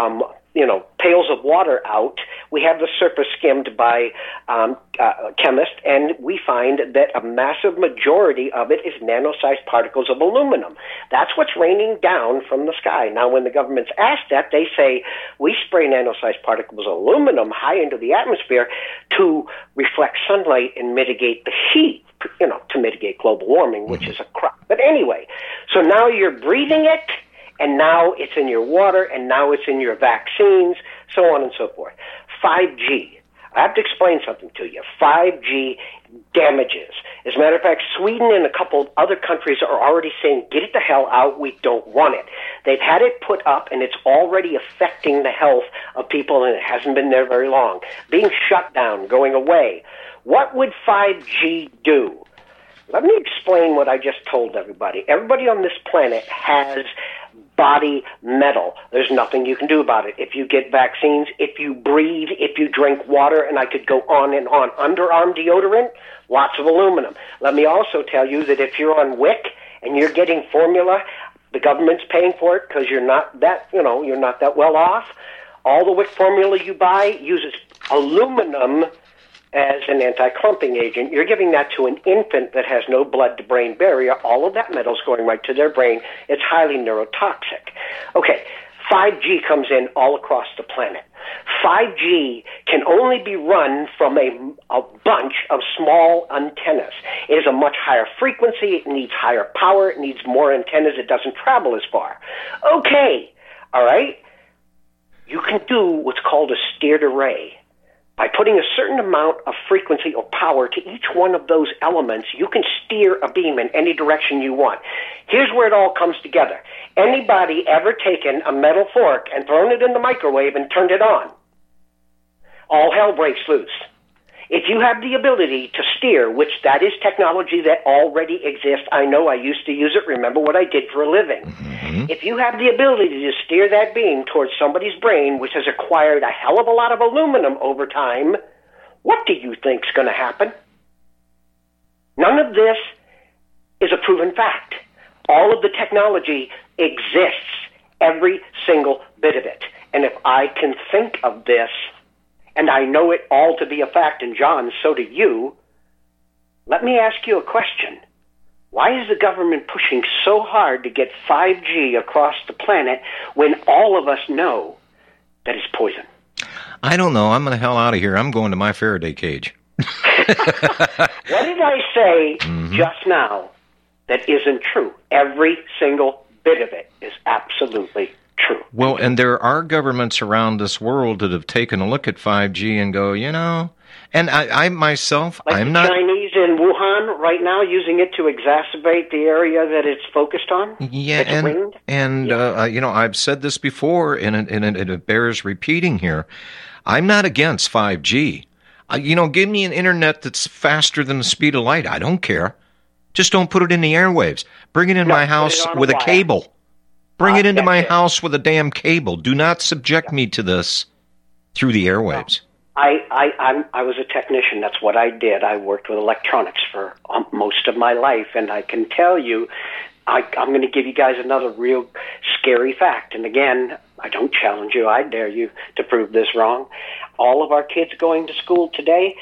pails of water out, we have the surface skimmed by chemists, and we find that a massive majority of it is nano-sized particles of aluminum. That's what's raining down from the sky. Now, when the government's asked that, they say, we spray nano-sized particles of aluminum high into the atmosphere to reflect sunlight and mitigate the heat, to mitigate global warming, which is a crap. But anyway, so now you're breathing it, and now it's in your water, and now it's in your vaccines, so on and so forth. 5G. I have to explain something to you. 5G damages. As a matter of fact, Sweden and a couple of other countries are already saying, get it the hell out, we don't want it. They've had it put up, and it's already affecting the health of people, and it hasn't been there very long. Being shut down, going away. What would 5G do? Let me explain what I just told everybody. Everybody on this planet has body metal. There's nothing you can do about it. If you get vaccines, if you breathe, if you drink water, and I could go on and on. Underarm deodorant, lots of aluminum. Let me also tell you that if you're on WIC and you're getting formula, the government's paying for it because you're not that well off. All the WIC formula you buy uses aluminum as an anti-clumping agent. You're giving that to an infant that has no blood-to-brain barrier. All of that metal's going right to their brain. It's highly neurotoxic. Okay, 5G comes in all across the planet. 5G can only be run from a bunch of small antennas. It is a much higher frequency. It needs higher power. It needs more antennas. It doesn't travel as far. Okay, all right? You can do what's called a steered array. By putting a certain amount of frequency or power to each one of those elements, you can steer a beam in any direction you want. Here's where it all comes together. Anybody ever taken a metal fork and thrown it in the microwave and turned it on? All hell breaks loose. If you have the ability to steer, which that is technology that already exists, I know I used to use it, remember what I did for a living. Mm-hmm. If you have the ability to steer that beam towards somebody's brain, which has acquired a hell of a lot of aluminum over time, what do you think's going to happen? None of this is a proven fact. All of the technology exists, every single bit of it. And if I can think of this, and I know it all to be a fact, and John, so do you, let me ask you a question. Why is the government pushing so hard to get 5G across the planet when all of us know that it's poison? I don't know. I'm the hell out of here. I'm going to my Faraday cage. What did I say just now that isn't true? Every single bit of it is absolutely true. Well, and there are governments around this world that have taken a look at 5G and go, and I myself, like I'm the not... Chinese in Wuhan right now using it to exacerbate the area that it's focused on? Yeah, I've said this before, and it bears repeating here. I'm not against 5G. Give me an internet that's faster than the speed of light. I don't care. Just don't put it in the airwaves. Bring it in my house with a cable. Bring it into my house with a damn cable. Do not subject me to this through the airwaves. I was a technician. That's what I did. I worked with electronics for most of my life, and I can tell you, I'm going to give you guys another real scary fact. And again, I don't challenge you. I dare you to prove this wrong. All of our kids going to school today,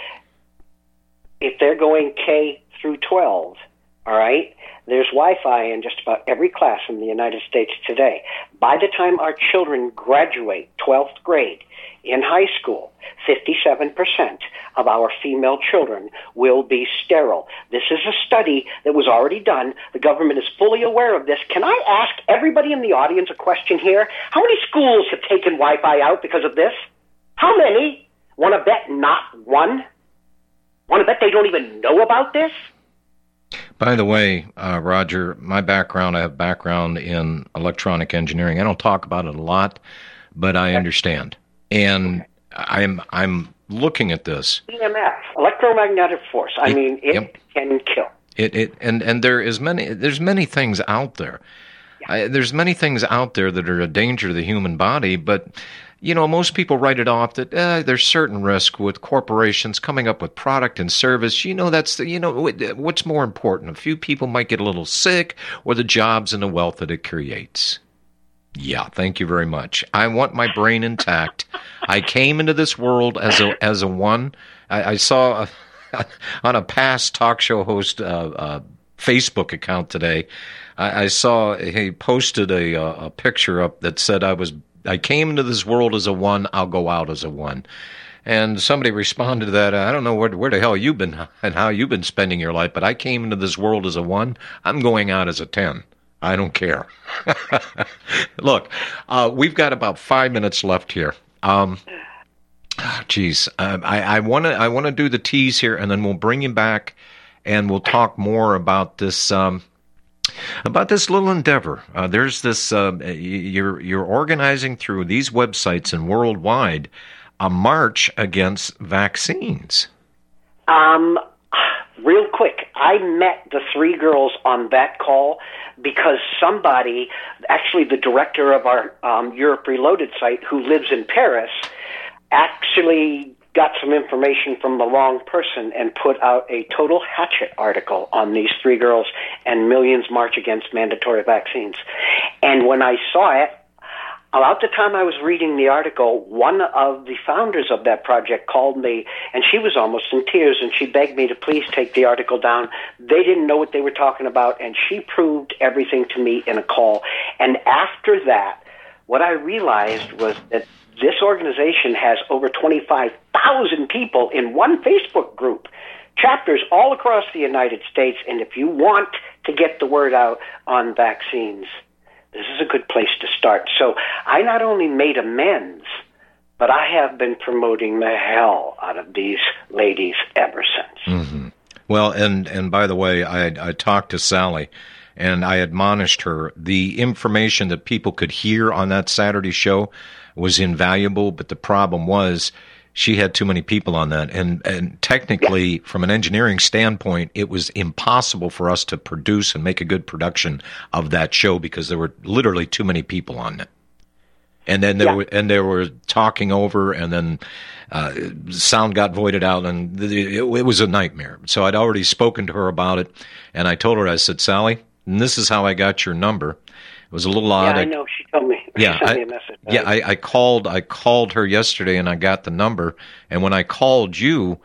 if they're going K through 12, all right, there's Wi-Fi in just about every class in the United States today. By the time our children graduate 12th grade in high school, 57% of our female children will be sterile. This is a study that was already done. The government is fully aware of this. Can I ask everybody in the audience a question here? How many schools have taken Wi-Fi out because of this? How many? Want to bet not one? Want to bet they don't even know about this? By the way, Roger, I have background in electronic engineering. I don't talk about it a lot, but I understand. And I'm looking at this. EMF, electromagnetic force. It can kill. And there's many things out there. Yeah. There's many things out there that are a danger to the human body, but most people write it off that there's certain risk with corporations coming up with product and service. What's more important? A few people might get a little sick, or the jobs and the wealth that it creates. Yeah, thank you very much. I want my brain intact. I came into this world as a one. I saw on a past talk show host Facebook account today. I saw he posted a picture up that said I came into this world as a one, I'll go out as a one. And somebody responded to that, I don't know where the hell you've been and how you've been spending your life, but I came into this world as a one, I'm going out as a 10. I don't care. Look, we've got about 5 minutes left here. I want to do the tease here, and then we'll bring you back, and we'll talk more about this little endeavor. There's this, you're organizing through these websites and worldwide a march against vaccines. Real quick, I met the three girls on that call because somebody, actually the director of our Europe Reloaded site who lives in Paris, actually got some information from the wrong person and put out a total hatchet article on these three girls and Millions March Against Mandatory Vaccines. And when I saw it, about the time I was reading the article, one of the founders of that project called me, and she was almost in tears, and she begged me to please take the article down. They didn't know what they were talking about, and she proved everything to me in a call. And after that, what I realized was that this organization has over 25,000 people in one Facebook group, chapters all across the United States, and if you want to get the word out on vaccines, this is a good place to start. So I not only made amends, but I have been promoting the hell out of these ladies ever since. Mm-hmm. Well, and by the way, I talked to Sally, and I admonished her. The information that people could hear on that Saturday show was invaluable, but the problem was she had too many people on that. And technically, from an engineering standpoint, it was impossible for us to produce and make a good production of that show because there were literally too many people on it. And then they were talking over, and then sound got voided out, and it was a nightmare. So I'd already spoken to her about it, and I told her, I said, Sally, and this is how I got your number. It was a little odd. Yeah, I know. She told me. Yeah, she sent me a message. Yeah, I called her yesterday, and I got the number. And when I called you,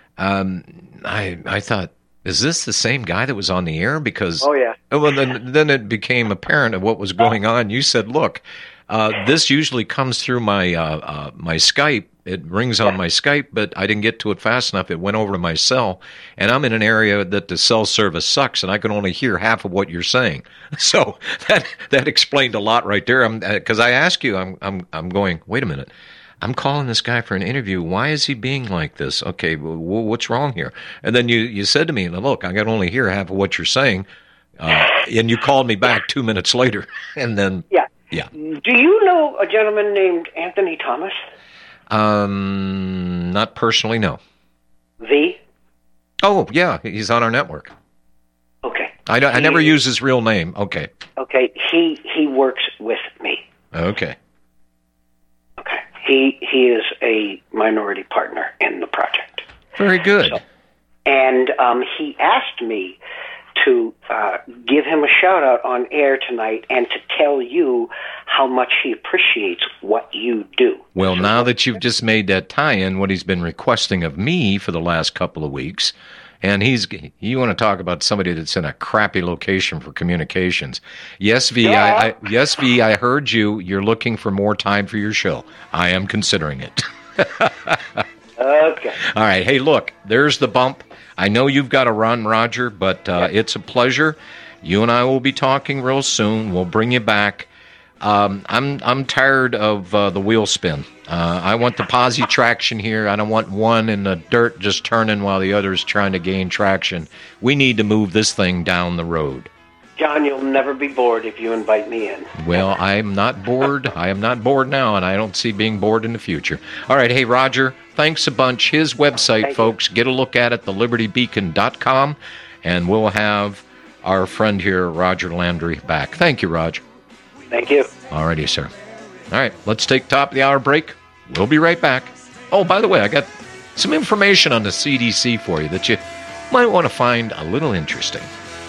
I thought, is this the same guy that was on the air? Because well, then it became apparent of what was going on. You said, look, this usually comes through my my Skype. It rings on my Skype, but I didn't get to it fast enough. It went over to my cell, and I'm in an area that the cell service sucks, and I can only hear half of what you're saying. So that explained a lot right there. Because I asked you, I'm going, wait a minute. I'm calling this guy for an interview. Why is he being like this? Okay, well, what's wrong here? And then you said to me, look, I can only hear half of what you're saying. And you called me back 2 minutes later. And then, yeah. Do you know a gentleman named Anthony Thomas? Not personally, no. Oh, yeah, he's on our network. Okay. I never use his real name. Okay. Okay, he works with me. Okay. Okay. He is a minority partner in the project. Very good. So, and he asked me to give him a shout-out on air tonight and to tell you how much he appreciates what you do. Well, now that you've just made that tie-in, what he's been requesting of me for the last couple of weeks, and you want to talk about somebody that's in a crappy location for communications. Yes, V, I heard you. You're looking for more time for your show. I am considering it. Okay. All right. Hey, look, there's the bump. I know you've got to run, Roger, but it's a pleasure. You and I will be talking real soon. We'll bring you back. I'm tired of the wheel spin. I want the posi traction here. I don't want one in the dirt just turning while the other is trying to gain traction. We need to move this thing down the road. John, you'll never be bored if you invite me in. Well, I'm not bored. I am not bored now, and I don't see being bored in the future. All right. Hey, Roger, thanks a bunch. His website, folks, get a look at it, thelibertybeacon.com, and we'll have our friend here, Roger Landry, back. Thank you, Roger. Thank you. All righty, sir. All right, let's take top of the hour break. We'll be right back. Oh, by the way, I got some information on the CDC for you that you might want to find a little interesting.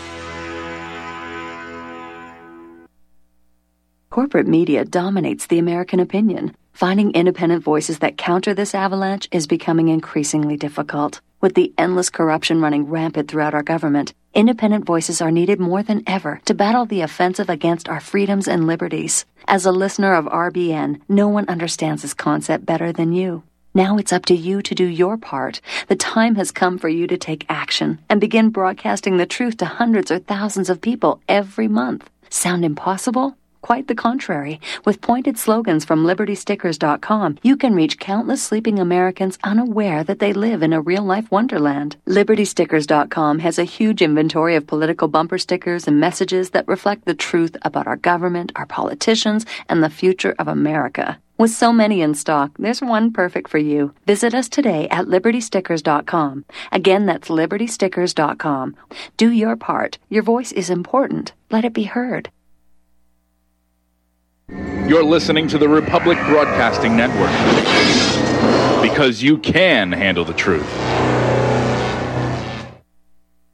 Corporate media dominates the American opinion. Finding independent voices that counter this avalanche is becoming increasingly difficult. With the endless corruption running rampant throughout our government, independent voices are needed more than ever to battle the offensive against our freedoms and liberties. As a listener of RBN, no one understands this concept better than you. Now it's up to you to do your part. The time has come for you to take action and begin broadcasting the truth to hundreds or thousands of people every month. Sound impossible? Quite the contrary. With pointed slogans from LibertyStickers.com, you can reach countless sleeping Americans unaware that they live in a real-life wonderland. LibertyStickers.com has a huge inventory of political bumper stickers and messages that reflect the truth about our government, our politicians, and the future of America. With so many in stock, there's one perfect for you. Visit us today at libertystickers.com. Again, that's libertystickers.com. Do your part. Your voice is important. Let it be heard. You're listening to the Republic Broadcasting Network. Because you can handle the truth.